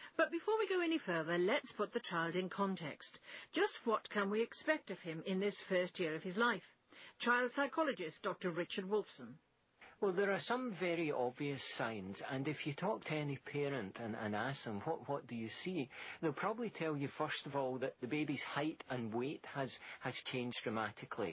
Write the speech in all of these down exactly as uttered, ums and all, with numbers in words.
But before we go any further, let's put the child in context. Just what can we expect of him in this first year of his life? Child psychologist Doctor Richard Wolfson. Well, there are some very obvious signs, and if you talk to any parent and, and ask them, what, what do you see, they'll probably tell you, first of all, that the baby's height and weight has, has changed dramatically.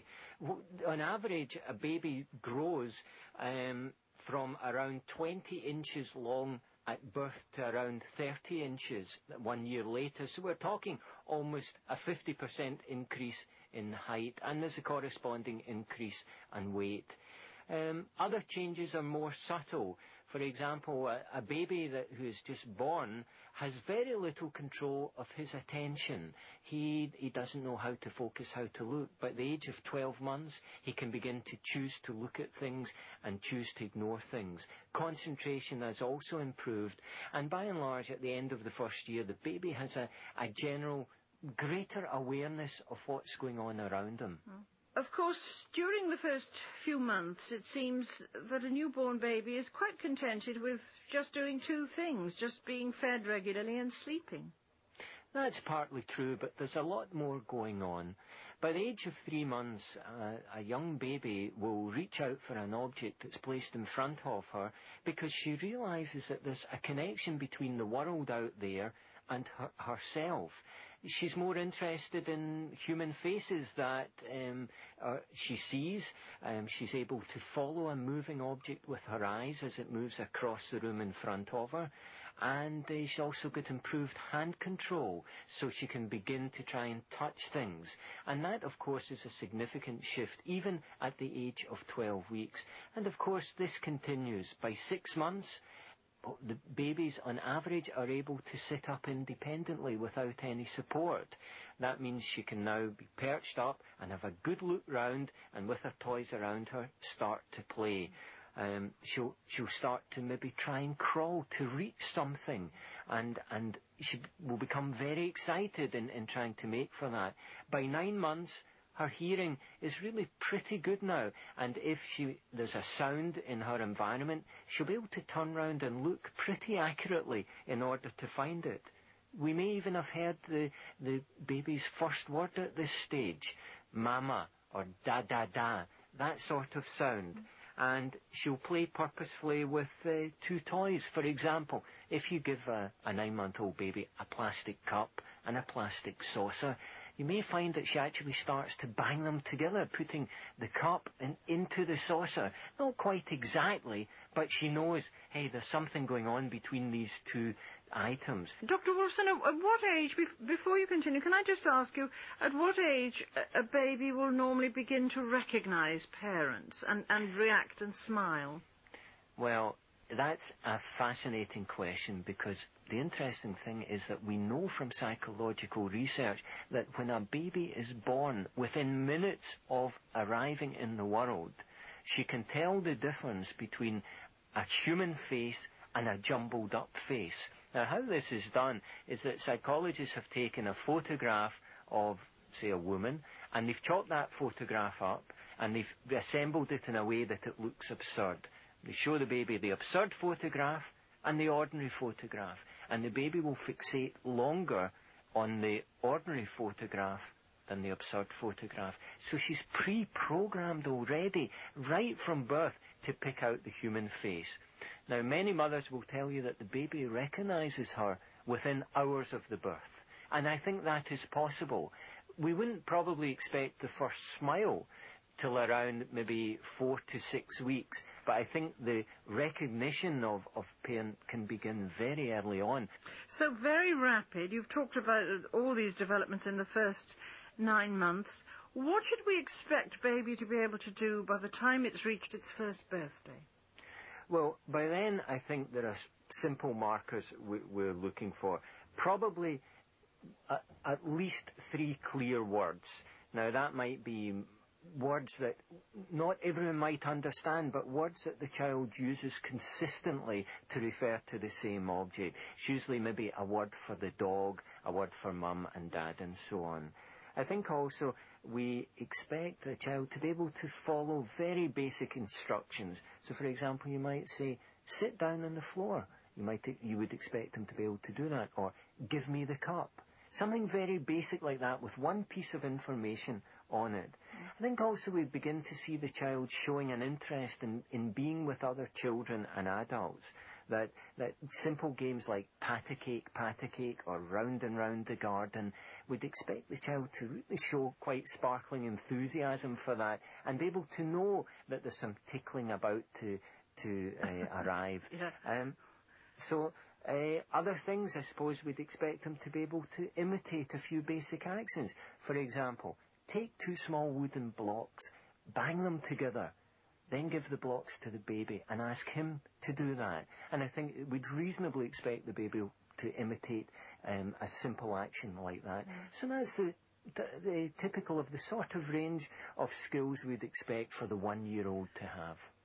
On average, a baby grows um, from around twenty inches long at birth to around thirty inches one year later. So we're talking almost a fifty percent increase in height, and there's a corresponding increase in weight. Um, other changes are more subtle. For example, a, a baby that who is just born has very little control of his attention. He he doesn't know how to focus, how to look. But at the age of twelve months, he can begin to choose to look at things and choose to ignore things. Concentration has also improved. And by and large, at the end of the first year, the baby has a, a general greater awareness of what's going on around him. Mm. Of course, during the first few months, it seems that a newborn baby is quite contented with just doing two things, just being fed regularly and sleeping. That's partly true, but there's a lot more going on. By the age of three months, uh, a young baby will reach out for an object that's placed in front of her because she realises that there's a connection between the world out there and her, herself. She's more interested in human faces that um, uh, she sees. Um, she's able to follow a moving object with her eyes as it moves across the room in front of her. And uh, she's also got improved hand control, so she can begin to try and touch things. And that, of course, is a significant shift, even at the age of twelve weeks. And, of course, this continues. By six months, the babies, on average, are able to sit up independently without any support. That means she can now be perched up and have a good look round, and with her toys around her, start to play. Um, she'll, she'll start to maybe try and crawl to reach something, and, and she will become very excited in, in trying to make for that. By nine months, her hearing is really pretty good now, and if she there's a sound in her environment, she'll be able to turn round and look pretty accurately in order to find it. We may even have heard the, the baby's first word at this stage, mama or da-da-da, that sort of sound. And she'll play purposefully with uh, two toys. For example, if you give a, a nine-month-old baby a plastic cup and a plastic saucer, you may find that she actually starts to bang them together, putting the cup in, into the saucer. Not quite exactly, but she knows, hey, there's something going on between these two items. Doctor Wolfson, at what age, before you continue, can I just ask you, at what age a baby will normally begin to recognise parents and, and react and smile? Well, that's a fascinating question, because the interesting thing is that we know from psychological research that when a baby is born, within minutes of arriving in the world, she can tell the difference between a human face and a jumbled up face. Now, how this is done is that psychologists have taken a photograph of, say, a woman, and they've chopped that photograph up, and they've assembled it in a way that it looks absurd. They show the baby the absurd photograph and the ordinary photograph, and the baby will fixate longer on the ordinary photograph than the absurd photograph. So she's pre-programmed already, right from birth, to pick out the human face. Now, many mothers will tell you that the baby recognises her within hours of the birth, and I think that is possible. We wouldn't probably expect the first smile till around maybe four to six weeks, but I think the recognition of, of parent can begin very early on. So very rapid. You've talked about all these developments in the first nine months. What should we expect baby to be able to do by the time it's reached its first birthday? Well, by then I think there are simple markers we, we're looking for. Probably a, at least three clear words. Now, that might be words that not everyone might understand, but words that the child uses consistently to refer to the same object. It's usually maybe a word for the dog, a word for mum and dad, and so on. I think also we expect the child to be able to follow very basic instructions. So, for example, you might say, sit down on the floor. You might you would expect him to be able to do that. Or, give me the cup. Something very basic like that with one piece of information on it. I think also we begin to see the child showing an interest in, in being with other children and adults. That, that simple games like pat-a-cake, pat-a-cake, or round and round the garden would expect the child to really show quite sparkling enthusiasm for that and be able to know that there's some tickling about to, to uh, arrive. Yeah. Um, so uh, other things, I suppose, we'd expect them to be able to imitate a few basic actions. For example, take two small wooden blocks, bang them together, then give the blocks to the baby and ask him to do that. And I think we'd reasonably expect the baby to imitate um, a simple action like that. Mm. So that's the, the, the typical of the sort of range of skills we'd expect for the one-year-old to have.